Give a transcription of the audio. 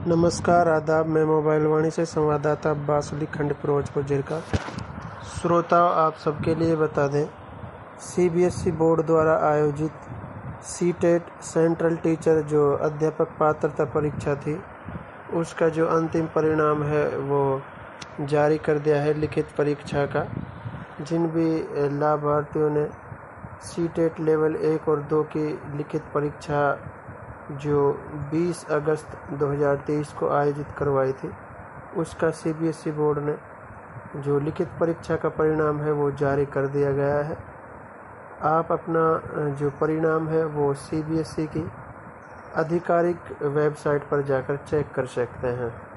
नमस्कार, आदाब। मैं मोबाइल वाणी से संवाददाता अब्बास अली, खंड फिरोजपुर जिरका। श्रोताओं, आप सबके लिए बता दें, सीबीएसई बोर्ड द्वारा आयोजित सीटेट सेंट्रल टीचर जो अध्यापक पात्रता परीक्षा थी, उसका जो अंतिम परिणाम है वो जारी कर दिया है लिखित परीक्षा का। जिन भी लाभार्थियों ने सीटेट लेवल 1 और 2 की लिखित परीक्षा जो 20 अगस्त 2023 को आयोजित करवाई थी, उसका सीबीएसई बोर्ड ने जो लिखित परीक्षा का परिणाम है वो जारी कर दिया गया है। आप अपना जो परिणाम है वो सीबीएसई की आधिकारिक वेबसाइट पर जाकर चेक कर सकते हैं।